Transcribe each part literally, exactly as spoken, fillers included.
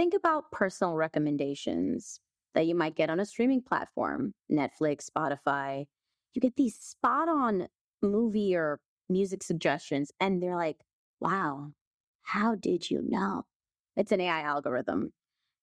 think about personal recommendations that you might get on a streaming platform, Netflix, Spotify. You get these spot on movie or music suggestions, and they're like, wow, how did you know? It's an A I algorithm.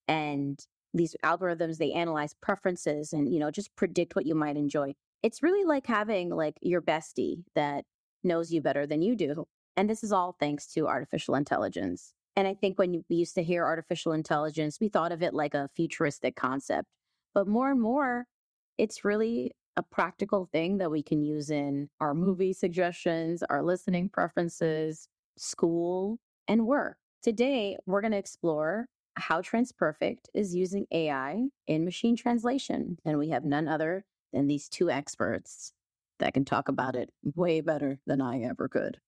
And these algorithms, they analyze preferences and, you know, just predict what you might enjoy. It's really like having like your bestie that knows you better than you do. And this is all thanks to artificial intelligence. And I think when we used to hear artificial intelligence, we thought of it like a futuristic concept. But more and more, it's really a practical thing that we can use in our movie suggestions, our listening preferences, school, and work. Today, we're going to explore how TransPerfect is using A I in machine translation. And we have none other than these two experts that can talk about it way better than I ever could.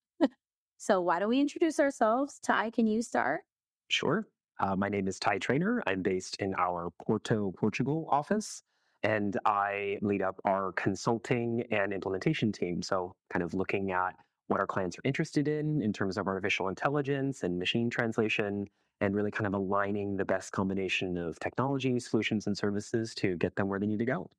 So why don't we introduce ourselves? Ty, can you start? Sure. Uh, my name is Ty Trainer. I'm based in our Porto, Portugal office, and I lead up our consulting and implementation team. So kind of looking at what our clients are interested in in terms of artificial intelligence and machine translation, and really kind of aligning the best combination of technology, solutions, and services to get them where they need to go.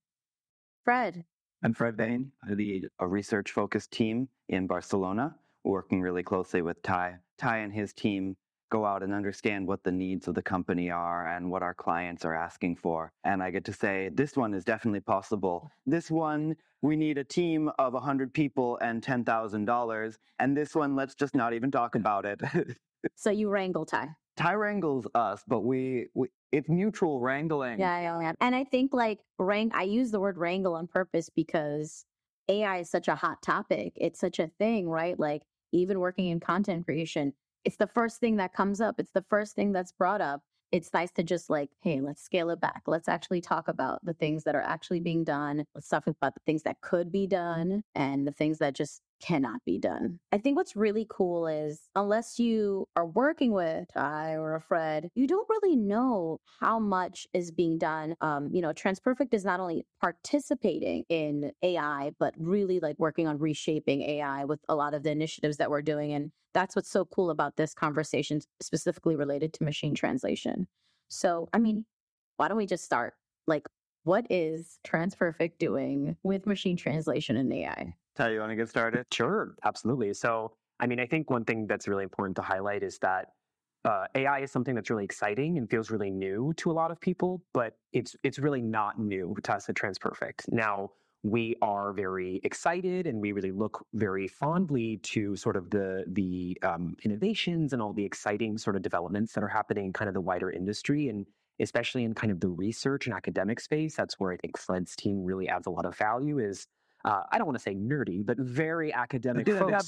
Fred. I'm Fred Bain. I lead a research-focused team in Barcelona, working really closely with Ty. Ty and his team go out and understand what the needs of the company are and what our clients are asking for. And I get to say, this one is definitely possible. This one, we need a team of one hundred people and ten thousand dollars. And this one, let's just not even talk about it. So you wrangle Ty. Ty wrangles us, but we, we it's mutual wrangling. Yeah, I am. And I think like wrang- I use the word wrangle on purpose because A I is such a hot topic. It's such a thing, right? Like even working in content creation, it's the first thing that comes up. It's the first thing that's brought up. It's nice to just like, hey, let's scale it back. Let's actually talk about the things that are actually being done. Let's talk about the things that could be done and the things that just cannot be done. I think what's really cool is unless you are working with Ty or a Fred, you don't really know how much is being done. Um, you know, TransPerfect is not only participating in A I, but really like working on reshaping A I with a lot of the initiatives that we're doing. And that's what's so cool about this conversation, specifically related to machine translation. So, I mean, why don't we just start? Like, what is TransPerfect doing with machine translation and A I? Ty, you want to get started? Sure, absolutely. So, I mean, I think one thing that's really important to highlight is that uh, A I is something that's really exciting and feels really new to a lot of people, but it's it's really not new to us at TransPerfect. Now, we are very excited and we really look very fondly to sort of the the um, innovations and all the exciting sort of developments that are happening in kind of the wider industry, and especially in kind of the research and academic space. That's where I think Fred's team really adds a lot of value is Uh, I don't want to say nerdy, but very academic folks.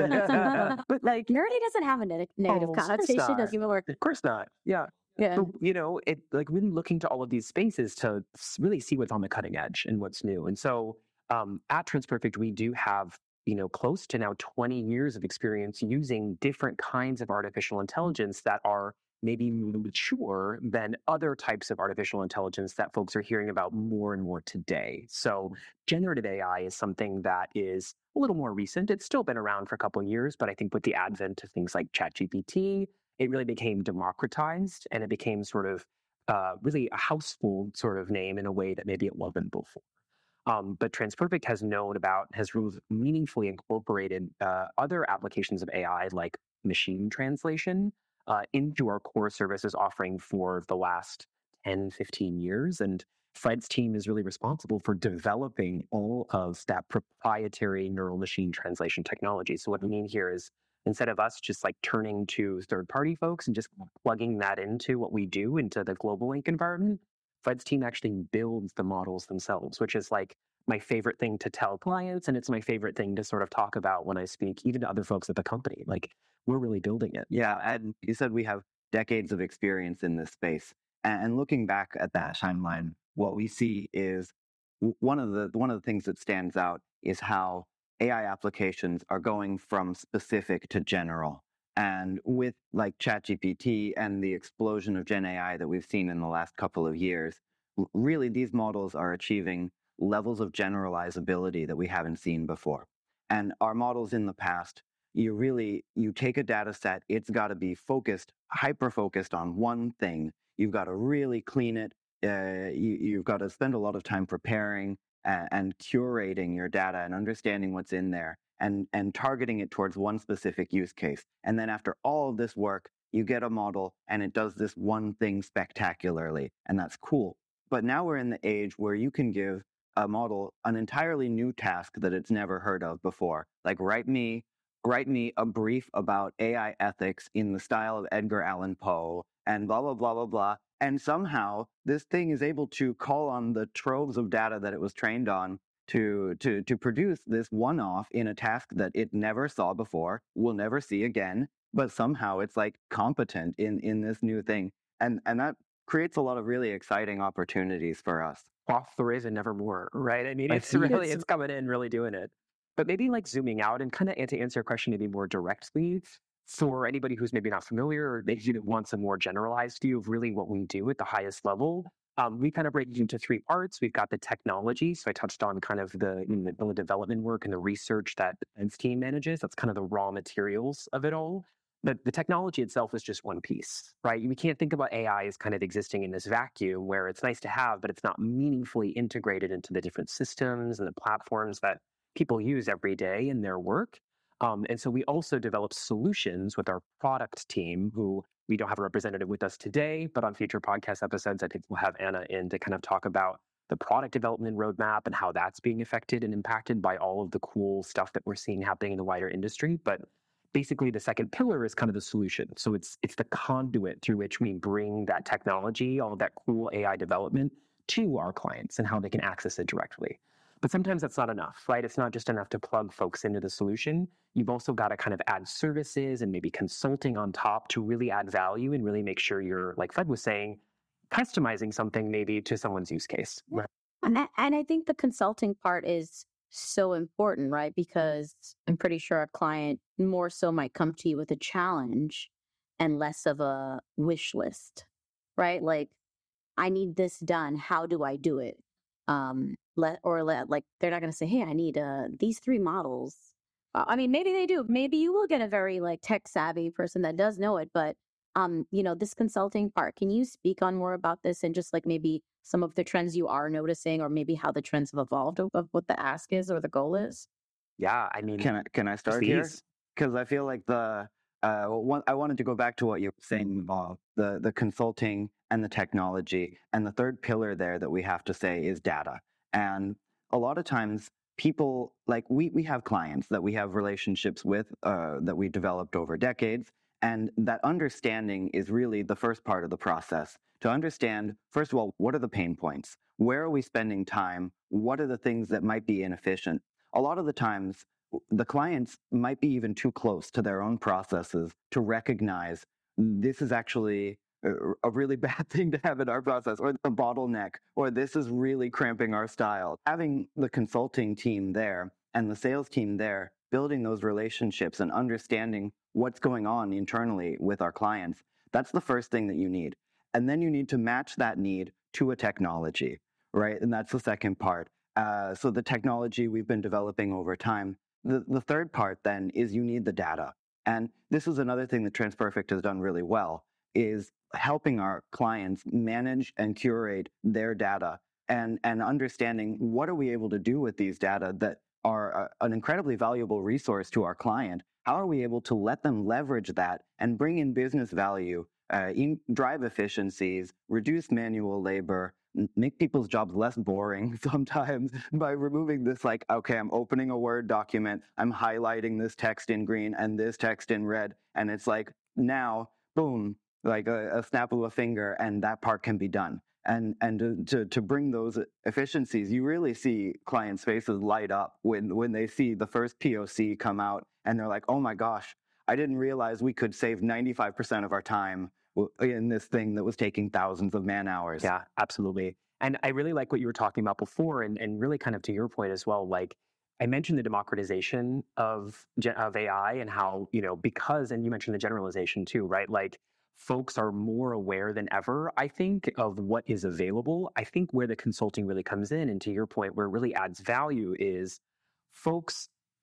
But like nerdy doesn't have a ne- negative Oh, connotation. not. Doesn't even work. Of course not. Yeah. Yeah. But, you know, it like really looking to all of these spaces to really see what's on the cutting edge and what's new. And so um, at TransPerfect, we do have, you know, close to now twenty years of experience using different kinds of artificial intelligence that are maybe mature than other types of artificial intelligence that folks are hearing about more and more today. So generative A I is something that is a little more recent. It's still been around for a couple of years, but I think with the advent of things like ChatGPT, it really became democratized and it became sort of uh, really a household sort of name in a way that maybe it wasn't before. Um, but TransPerfect has known about, has really meaningfully incorporated uh, other applications of A I like machine translation uh, into our core services offering for the last ten, fifteen years. And Fred's team is really responsible for developing all of that proprietary neural machine translation technology. So what we mean here is instead of us just like turning to third-party folks and just plugging that into what we do into the Global Link environment, Fred's team actually builds the models themselves, which is like my favorite thing to tell clients. And it's my favorite thing to sort of talk about when I speak, even to other folks at the company. Like, we're really building it. Yeah, and you said we have decades of experience in this space. And looking back at that timeline, what we see is one of the one of the things that stands out is how A I applications are going from specific to general. And with like ChatGPT and the explosion of Gen A I that we've seen in the last couple of years, really these models are achieving levels of generalizability that we haven't seen before. And our models in the past, you really, you take a data set, it's got to be focused, hyper-focused on one thing. You've got to really clean it. Uh, you, you've got to spend a lot of time preparing and, and curating your data and understanding what's in there and, and targeting it towards one specific use case. And then after all of this work, you get a model and it does this one thing spectacularly, and that's cool. But now we're in the age where you can give a model an entirely new task that it's never heard of before. Like write me, write me a brief about A I ethics in the style of Edgar Allan Poe and blah, blah, blah, blah, blah. And somehow this thing is able to call on the troves of data that it was trained on to, to, to produce this one-off in a task that it never saw before, will never see again, but somehow it's like competent in, in this new thing. And, and that creates a lot of really exciting opportunities for us. Off the raise and never more, right? I mean, I it's see really, it's- it's coming in, really doing it. But maybe like zooming out and kind of to answer your question maybe more directly, for anybody who's maybe not familiar or maybe wants a more generalized view of really what we do at the highest level, um, we kind of break it into three parts. We've got the technology. So I touched on kind of the, you know, the development work and the research that the defense team manages. That's kind of the raw materials of it all. But the technology itself is just one piece, right? We can't think about A I as kind of existing in this vacuum where it's nice to have, but it's not meaningfully integrated into the different systems and the platforms that people use every day in their work. Um, and so we also develop solutions with our product team, who we don't have a representative with us today, but on future podcast episodes, I think we'll have Anna in to kind of talk about the product development roadmap and how that's being affected and impacted by all of the cool stuff that we're seeing happening in the wider industry. But basically, the second pillar is kind of the solution. So it's it's the conduit through which we bring that technology, all of that cool A I development to our clients and how they can access it directly. But sometimes that's not enough, right? It's not just enough to plug folks into the solution. You've also got to kind of add services and maybe consulting on top to really add value and really make sure you're, like Fred was saying, customizing something maybe to someone's use case. Right. And I, and I think the consulting part is so important, right? Because I'm pretty sure a client more so might come to you with a challenge and less of a wish list, right? Like, I need this done. How do I do it? Um, let or let like they're not going to say, "Hey, I need uh these three models." Uh, I mean, maybe they do. Maybe you will get a very like tech savvy person that does know it. But um, you know, this consulting part. Can you speak on more about this and just like maybe some of the trends you are noticing, or maybe how the trends have evolved of, of what the ask is or the goal is? Yeah, I mean, Can I can I start here? Because I feel like the uh, one, I wanted to go back to what you were saying, Bob, the the consulting and the technology, and the third pillar there that we have to say is data. And a lot of times, people like we we have clients that we have relationships with uh, that we developed over decades, and that understanding is really the first part of the process. To understand, first of all, what are the pain points? Where are we spending time? What are the things that might be inefficient? A lot of the times, the clients might be even too close to their own processes to recognize this is actually a really bad thing to have in our process, or the bottleneck, or this is really cramping our style. Having the consulting team there and the sales team there, building those relationships and understanding what's going on internally with our clients, that's the first thing that you need. And then you need to match that need to a technology, right? And that's the second part. Uh, so the technology we've been developing over time. The, the third part then is you need the data. And this is another thing that TransPerfect has done really well, is helping our clients manage and curate their data and, and understanding what are we able to do with these data that are a, an incredibly valuable resource to our client. How are we able to let them leverage that and bring in business value, uh, in, drive efficiencies, reduce manual labor, make people's jobs less boring sometimes by removing this, like, okay, I'm opening a Word document, I'm highlighting this text in green and this text in red, and it's like, now, boom, like a, a snap of a finger, and that part can be done. And and to, to, to bring those efficiencies, you really see clients' faces light up when, when they see the first P O C come out, and they're like, oh my gosh, I didn't realize we could save ninety-five percent of our time in this thing that was taking thousands of man hours. Yeah, absolutely. And I really like what you were talking about before, and, and really kind of to your point as well, like I mentioned the democratization of, of A I and how, you know, because, and you mentioned the generalization too, right? Like folks are more aware than ever, I think, of what is available. I think where the consulting really comes in, and to your point, where it really adds value is folks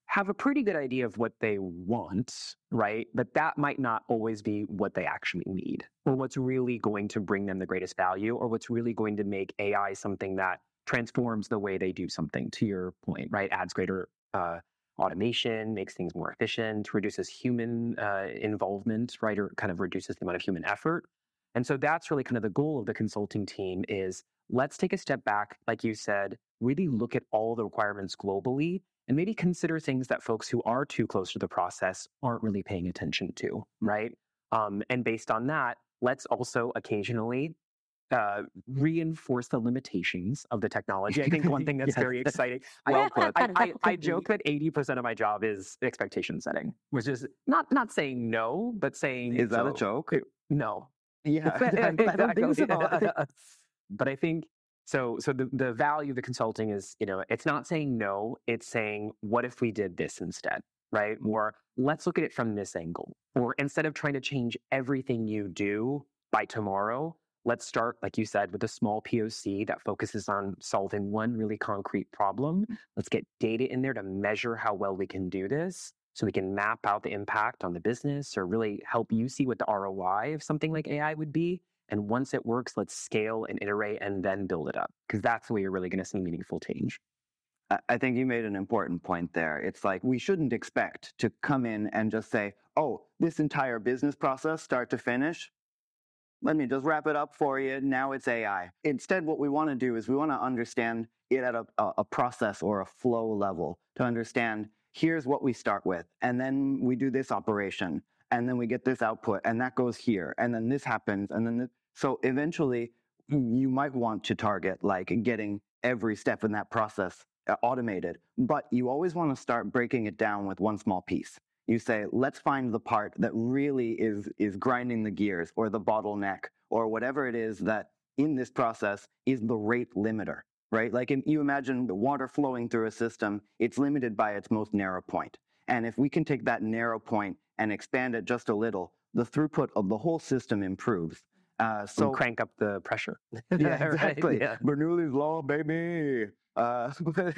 have a pretty good idea of what they want, right? But that might not always be what they actually need, or what's really going to bring them the greatest value, or what's really going to make A I something that transforms the way they do something, to your point, right? Adds greater uh, automation, makes things more efficient, reduces human uh, involvement, right? Or kind of reduces the amount of human effort. And so that's really kind of the goal of the consulting team is let's take a step back, like you said, really look at all the requirements globally and maybe consider things that folks who are too close to the process aren't really paying attention to, right? Um, and based on that, let's also occasionally uh, reinforce the limitations of the technology. I think one thing that's Yes. very exciting, Well I, put. I, I, I joke that eighty percent of my job is expectation setting, which is not not saying no, but saying— Is that so, a joke? No. Yeah, I don't think so. But I think, so so the, the value of the consulting is, you know, it's not saying no, it's saying, what if we did this instead, right? Or let's look at it from this angle. Or instead of trying to change everything you do by tomorrow, let's start, like you said, with a small P O C that focuses on solving one really concrete problem. Let's get data in there to measure how well we can do this, so we can map out the impact on the business or really help you see what the R O I of something like A I would be. And once it works, let's scale and iterate and then build it up, because that's the way you're really going to see meaningful change. I think you made an important point there. It's like we shouldn't expect to come in and just say, oh, this entire business process, start to finish, let me just wrap it up for you. Now it's A I. Instead, what we want to do is we want to understand it at a, a process or a flow level to understand here's what we start with. And then we do this operation. And then we get this output. And that goes here. And then this happens. And then this. So eventually, you might want to target like getting every step in that process automated. But you always want to start breaking it down with one small piece. You say, let's find the part that really is, is grinding the gears or the bottleneck or whatever it is that in this process is the rate limiter, right? Like if you imagine the water flowing through a system, it's limited by its most narrow point. And if we can take that narrow point and expand it just a little, the throughput of the whole system improves. Uh, so and crank up the pressure. Yeah, exactly. Right? Yeah. Bernoulli's law, baby. Uh,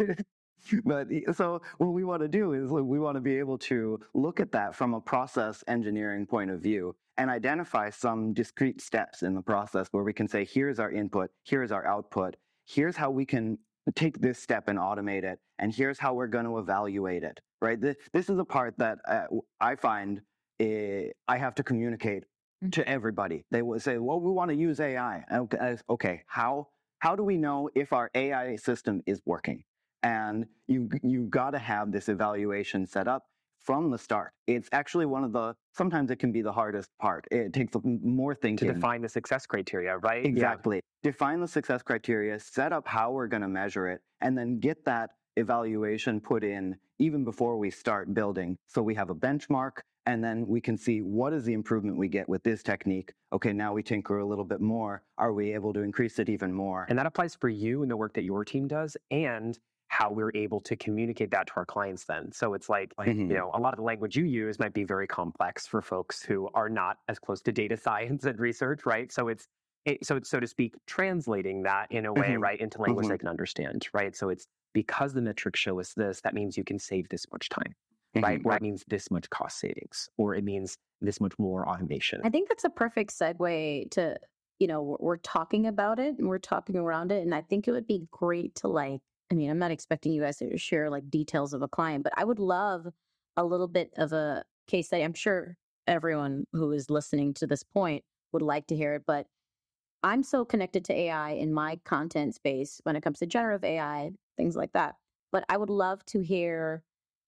But so what we want to do is we want to be able to look at that from a process engineering point of view and identify some discrete steps in the process where we can say, here's our input, here's our output, here's how we can take this step and automate it, and here's how we're going to evaluate it, right? This, this is a part that uh, I find uh, I have to communicate to everybody. They will say, well, we want to use A I. Okay, okay, how, how do we know if our A I system is working? And you, you've got to have this evaluation set up from the start. It's actually one of the, sometimes it can be the hardest part. It takes more thinking. To define the success criteria, right? Exactly. Yeah. Define the success criteria, set up how we're going to measure it, and then get that evaluation put in even before we start building. So we have a benchmark, and then we can see what is the improvement we get with this technique. Okay, now we tinker a little bit more. Are we able to increase it even more? And that applies for you and the work that your team does, and how we're able to communicate that to our clients then. So it's like, like mm-hmm. you know, a lot of the language you use might be very complex for folks who are not as close to data science and research, right? So it's, it, so so to speak, translating that in a way, mm-hmm. right, into language mm-hmm. they can understand, right? So it's because the metrics show us this, that means you can save this much time, mm-hmm. right? Or it means this much cost savings, or it means this much more automation. I think that's a perfect segue to, you know, we're, we're talking about it and we're talking around it. And I think it would be great to like, I mean, I'm not expecting you guys to share like details of a client, but I would love a little bit of a case study. I'm sure everyone who is listening to this point would like to hear it, but I'm so connected to A I in my content space when it comes to generative A I, things like that. But I would love to hear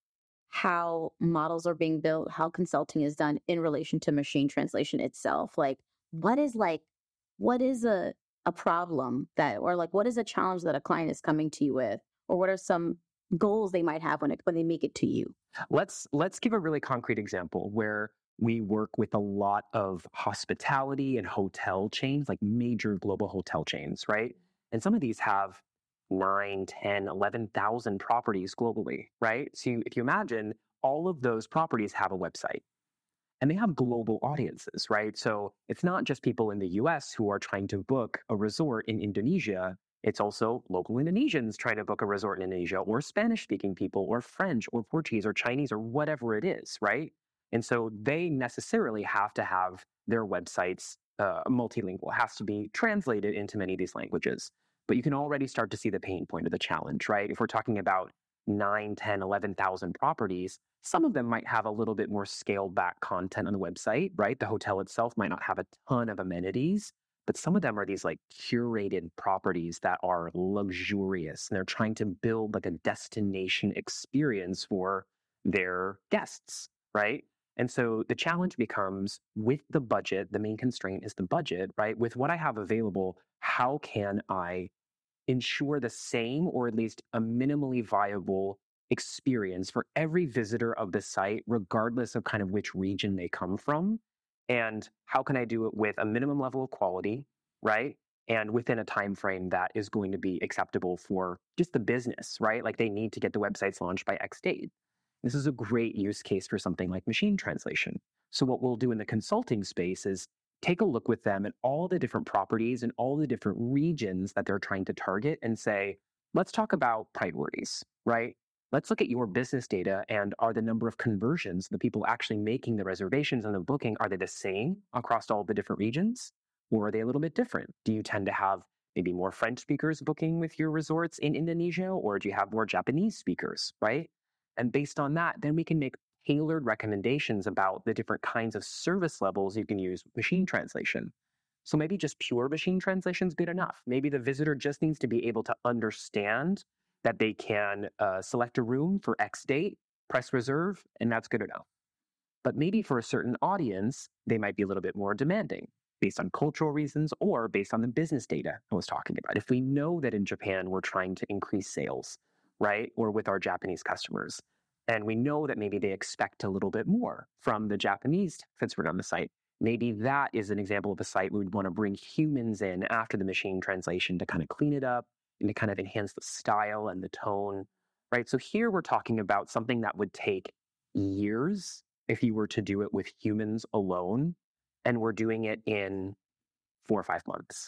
how models are being built, how consulting is done in relation to machine translation itself. Like, what is like, what is a a problem that, or like, what is a challenge that a client is coming to you with, or what are some goals they might have when it, when they make it to you? Let's, let's give a really concrete example where we work with a lot of hospitality and hotel chains, like major global hotel chains, right? And some of these have nine, ten, eleven thousand properties globally, right? So you, if you imagine, all of those properties have a website. And they have global audiences, right? So it's not just people in the U S who are trying to book a resort in Indonesia. It's also local Indonesians trying to book a resort in Indonesia, or Spanish-speaking people, or French, or Portuguese, or Chinese, or whatever it is, right? And so they necessarily have to have their websites uh, multilingual. It has to be translated into many of these languages. But you can already start to see the pain point of the challenge, right? If we're talking about nine, ten, eleven thousand properties, some of them might have a little bit more scaled back content on the website, right? The hotel itself might not have a ton of amenities, but some of them are these like curated properties that are luxurious, and they're trying to build like a destination experience for their guests, right? And so the challenge becomes, with the budget, the main constraint is the budget, right? With what I have available, how can I ensure the same, or at least a minimally viable experience for every visitor of the site, regardless of kind of which region they come from? And how can I do it with a minimum level of quality, right? And within a time frame that is going to be acceptable for just the business, right? Like they need to get the websites launched by X date. This is a great use case for something like machine translation. So what we'll do in the consulting space is take a look with them at all the different properties and all the different regions that they're trying to target and say, let's talk about priorities, right? Let's look at your business data, and are the number of conversions, the people actually making the reservations and the booking, are they the same across all the different regions? Or are they a little bit different? Do you tend to have maybe more French speakers booking with your resorts in Indonesia, or do you have more Japanese speakers, right? And based on that, then we can make tailored recommendations about the different kinds of service levels you can use with machine translation. So maybe just pure machine translation is good enough. Maybe the visitor just needs to be able to understand that they can uh, select a room for X date, press reserve, and that's good enough. But maybe for a certain audience, they might be a little bit more demanding based on cultural reasons or based on the business data I was talking about. If we know that in Japan, we're trying to increase sales, right? Or with our Japanese customers, and we know that maybe they expect a little bit more from the Japanese that's written on the site, maybe that is an example of a site we would want to bring humans in after the machine translation to kind of clean it up and to kind of enhance the style and the tone, right? So here we're talking about something that would take years if you were to do it with humans alone, and we're doing it in four or five months.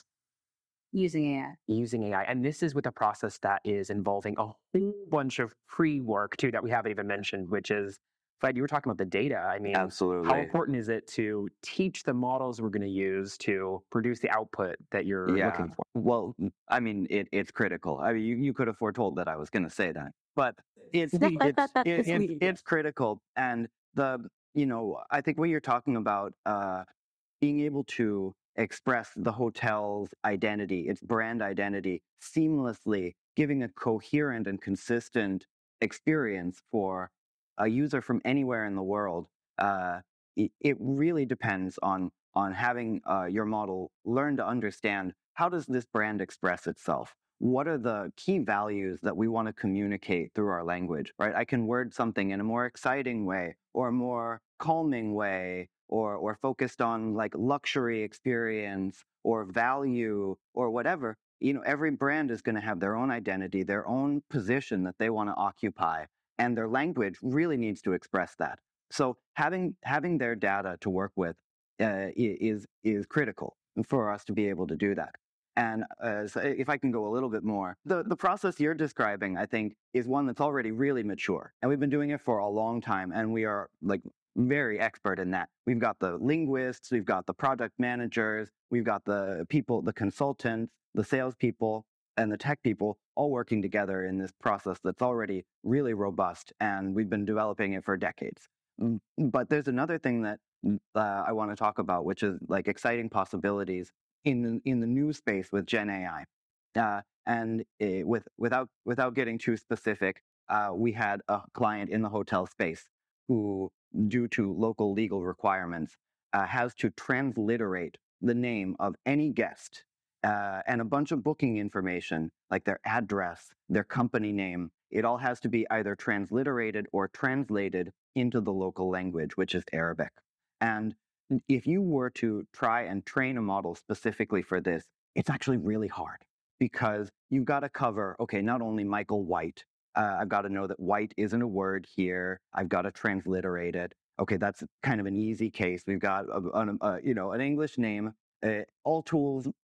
Using A I. Using A I. And this is with a process that is involving a whole bunch of pre-work too that we haven't even mentioned, which is, Fred, you were talking about the data. I mean, Absolutely. how important is it to teach the models we're going to use to produce the output that you're Yeah. looking for? Well, I mean, it, it's critical. I mean, you, you could have foretold that I was going to say that, but it's it's it, it's, it's critical. And the you know, I think what you're talking about, uh, being able to express the hotel's identity, its brand identity, seamlessly, giving a coherent and consistent experience for a user from anywhere in the world, uh, it, it really depends on on having uh, your model learn to understand, how does this brand express itself? What are the key values that we want to communicate through our language, right? I can word something in a more exciting way, or a more calming way, or or focused on like luxury experience or value or whatever. You know, every brand is going to have their own identity, their own position that they want to occupy, and their language really needs to express that. So having having their data to work with uh, is is critical for us to be able to do that. And uh, so if I can go a little bit more, the, the process you're describing, I think, is one that's already really mature. And we've been doing it for a long time, and we are like very expert in that. We've got the linguists, we've got the project managers, we've got the people, the consultants, the salespeople, and the tech people all working together in this process that's already really robust, and we've been developing it for decades. But there's another thing that uh, I want to talk about, which is like exciting possibilities in the, in the new space with Gen A I. Uh, and uh, with without without getting too specific, uh, we had a client in the hotel space who, due to local legal requirements, uh, has to transliterate the name of any guest uh, and a bunch of booking information, like their address, their company name. It all has to be either transliterated or translated into the local language, which is Arabic. And if you were to try and train a model specifically for this, it's actually really hard, because you've got to cover, okay, not only Michael White, uh, I've got to know that white isn't a word here. I've got to transliterate it. Okay, that's kind of an easy case. We've got a, a, a, you know, an English name. Uh, all tools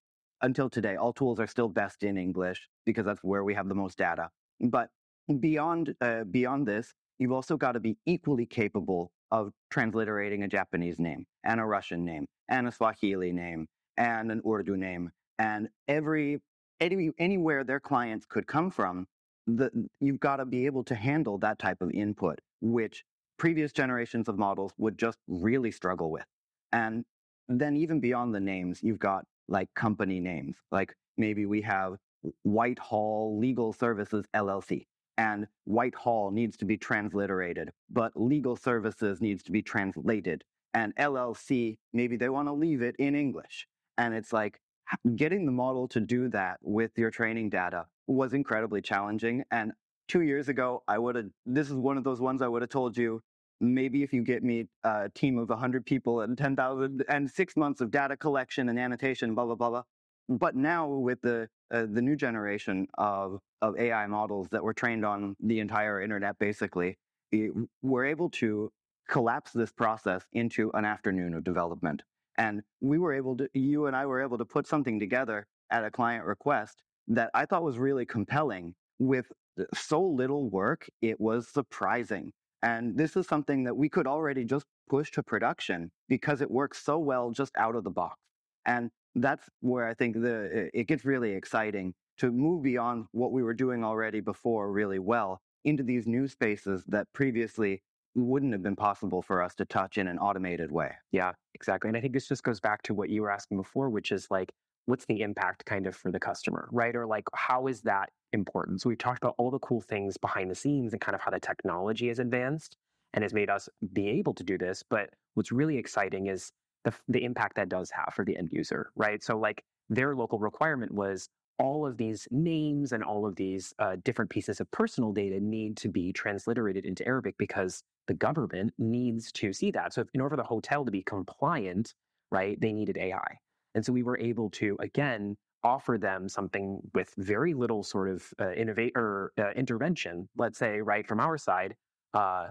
until today, all tools are still best in English because that's where we have the most data. But beyond uh, beyond this, you've also got to be equally capable of transliterating a Japanese name and a Russian name and a Swahili name and an Urdu name and every any, anywhere their clients could come from. The, you've got to be able to handle that type of input, which previous generations of models would just really struggle with. And then even beyond the names, you've got like company names. Like maybe we have Whitehall Legal Services L L C, and Whitehall needs to be transliterated, but Legal Services needs to be translated. And L L C, maybe they want to leave it in English. And it's like getting the model to do that with your training data was incredibly challenging. And two years ago, I would have, this is one of those ones I would have told you, maybe if you get me a team of one hundred people and ten thousand and six months of data collection and annotation, blah, blah, blah, blah. But now with the uh, the new generation of, of A I models that were trained on the entire internet, basically, it, we're able to collapse this process into an afternoon of development. And we were able to, you and I were able to put something together at a client request that I thought was really compelling with so little work. It was surprising. And this is something that we could already just push to production because it works so well just out of the box. And that's where I think the it gets really exciting to move beyond what we were doing already before really well into these new spaces that previously wouldn't have been possible for us to touch in an automated way. Yeah, exactly. And I think this just goes back to what you were asking before, which is like, what's the impact kind of for the customer, right? Or like, how is that important? So we've talked about all the cool things behind the scenes and kind of how the technology has advanced and has made us be able to do this. But what's really exciting is the, the impact that does have for the end user, right? So like their local requirement was all of these names and all of these uh, different pieces of personal data need to be transliterated into Arabic because the government needs to see that. So if, in order for the hotel to be compliant, right, they needed A I. And so we were able to, again, offer them something with very little sort of uh, innovate or uh, intervention, let's say, right, from our side, uh,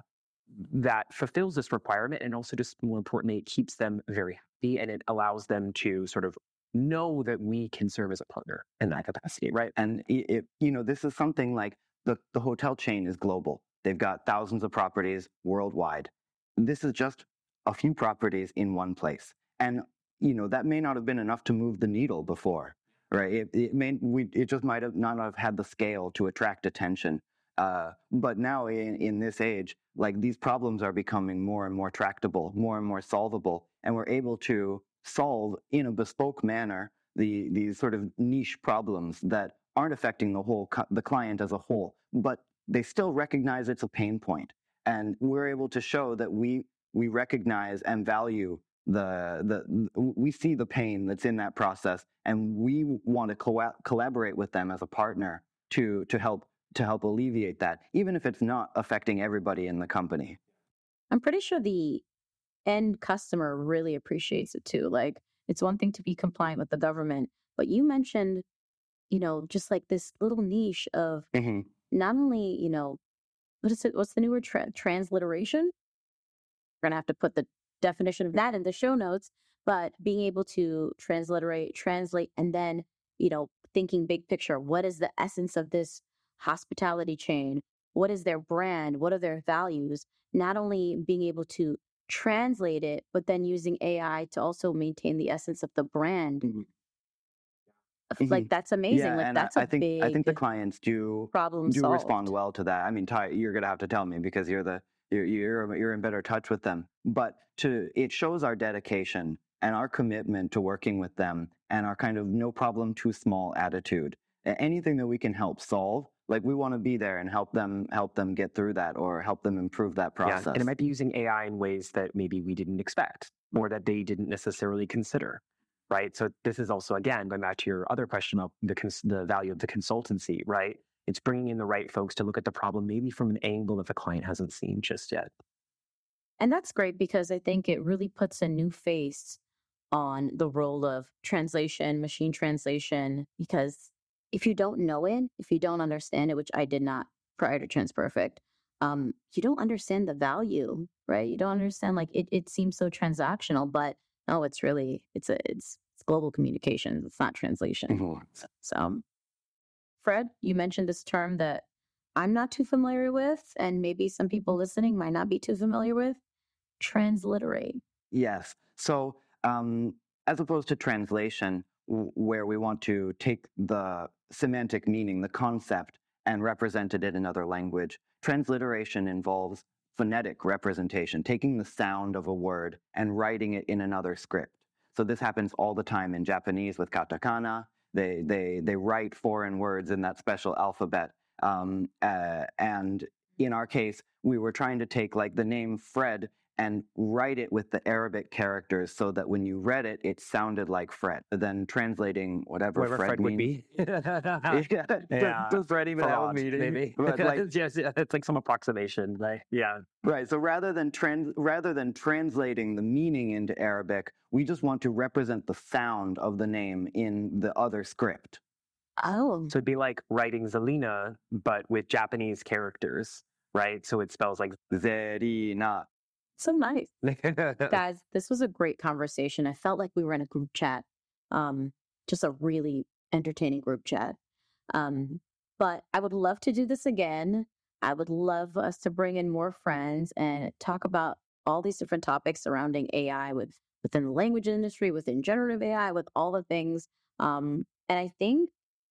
that fulfills this requirement. And also, just more importantly, it keeps them very happy and it allows them to sort of know that we can serve as a partner in that capacity, right? And it, it, you know, this is something like the, the hotel chain is global. They've got thousands of properties worldwide. This is just a few properties in one place. And, you know, that may not have been enough to move the needle before, right? It, it, may, we, it just might have not have had the scale to attract attention. Uh, but now in, in this age, like these problems are becoming more and more tractable, more and more solvable. And we're able to solve in a bespoke manner the these sort of niche problems that aren't affecting the whole the client as a whole, but they still recognize it's a pain point, and we're able to show that we we recognize and value the the we see the pain that's in that process, and we want to co- collaborate with them as a partner to to help to help alleviate that, even if it's not affecting everybody in the company. I'm pretty sure the end customer really appreciates it too. Like, it's one thing to be compliant with the government, but you mentioned, you know, just like this little niche of Mm-hmm. not only, you know, what is it? What's the new word? Tra- transliteration? We're going to have to put the definition of that in the show notes, but being able to transliterate, translate, and then, you know, thinking big picture, what is the essence of this hospitality chain? What is their brand? What are their values? Not only being able to translate it, but then using A I to also maintain the essence of the brand. Mm-hmm. Like, that's amazing. Yeah, like and that's I a I think big I think the clients do problem do solved. respond well to that. I mean, Ty, you're gonna have to tell me because you're the you're you're you're in better touch with them. But to it shows our dedication and our commitment to working with them and our kind of no problem too small attitude. A- Anything that we can help solve, like we want to be there and help them help them get through that or help them improve that Yeah, process. and it might be using A I in ways that maybe we didn't expect or that they didn't necessarily consider, right? So this is also, again, going back to your other question about the cons- the value of the consultancy, right? It's bringing in the right folks to look at the problem maybe from an angle that the client hasn't seen just yet. And that's great because I think it really puts a new face on the role of translation, machine translation, because if you don't know it, if you don't understand it, which I did not prior to TransPerfect, um, you don't understand the value, right? You don't understand, like, it, it seems so transactional, but no, it's really, it's a, it's, It's global communications. It's not translation. Mhm. So, Fred, you mentioned this term that I'm not too familiar with, and maybe some people listening might not be too familiar with. Transliterate. Yes. So, um, as opposed to translation, w- where we want to take the semantic meaning, the concept, and represent it in another language, transliteration involves phonetic representation, taking the sound of a word and writing it in another script. So this happens all the time in Japanese with katakana. They they they write foreign words in that special alphabet. Um, uh, and in our case, we were trying to take like the name Fred and write it with the Arabic characters so that when you read it, it sounded like Fred. But then translating whatever Whoever Fred, Fred would means, be. yeah, Yeah. does Fred even have a Farad, meaning? maybe. But like, yes, yeah, it's like some approximation. Like, yeah. right. So rather than trans, rather than translating the meaning into Arabic, we just want to represent the sound of the name in the other script. Oh, So it'd be like writing Zelina, but with Japanese characters, right? So it spells like Zerina. so nice. Guys, this was a great conversation. I felt like we were in a group chat, um, just a really entertaining group chat. Um, but I would love to do this again. I would love us to bring in more friends and talk about all these different topics surrounding A I with within the language industry, within generative A I, with all the things. Um, and I think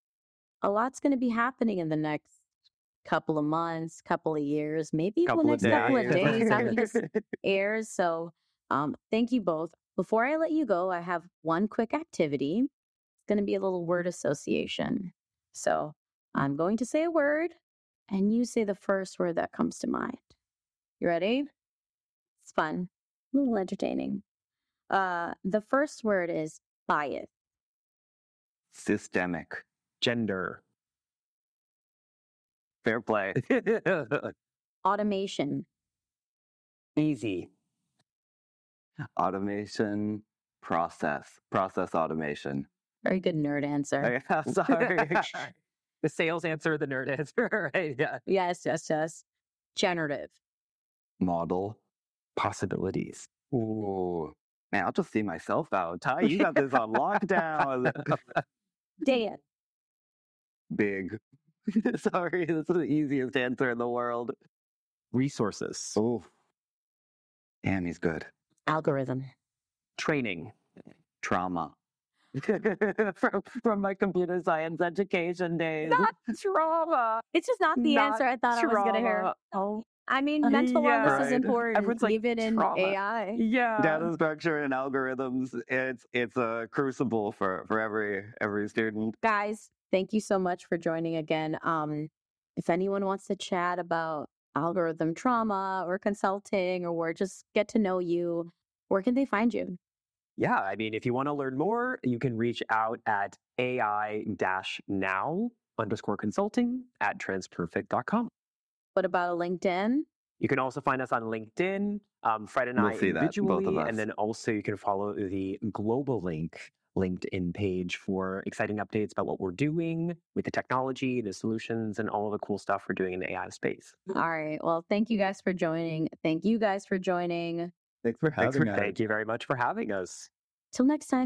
a lot's going to be happening in the next couple of months, couple of years, maybe even the couple of next couple of days. days after this airs. So um, thank you both. Before I let you go, I have one quick activity. It's going to be a little word association. So I'm going to say a word, and you say the first word that comes to mind. You ready? It's fun, a little entertaining. Uh, the first word is bias. Systemic. Gender. Fair play. Automation. Easy. Automation. Process. Process automation. Very good nerd answer. I, I'm sorry. The sales answer, the nerd answer, right? Yeah. Yes, yes, yes. Generative. Model. Possibilities. Ooh. Man, I'll just see myself out. Ty, you got this on lockdown. Dan. Big. Sorry, this is the easiest answer in the world. Resources. Oh. Damn, he's good. Algorithm. Training. Trauma. from, from my computer science education days. Not trauma. It's just not the Not answer I thought I was going to hear. trauma. Oh, I mean, mental Yeah. wellness is Right. important, Everyone's like, even in trauma. A I. yeah. Data structure and algorithms, it's it's a crucible for, for every every student. Guys, thank you so much for joining again. Um, if anyone wants to chat about algorithm trauma or consulting or just get to know you, where can they find you? Yeah, I mean, if you want to learn more, you can reach out at AI now underscore consulting at transperfect dot com. What about a LinkedIn? You can also find us on LinkedIn, um, Fred and We'll I see that, both of individually, us. and then also you can follow the Global Link LinkedIn page for exciting updates about what we're doing with the technology, the solutions, and all of the cool stuff we're doing in the A I space. All right. Well, thank you guys for joining. Thank you guys for joining. Thanks for Thanks having for, us. thank you very much for having us. Till next time.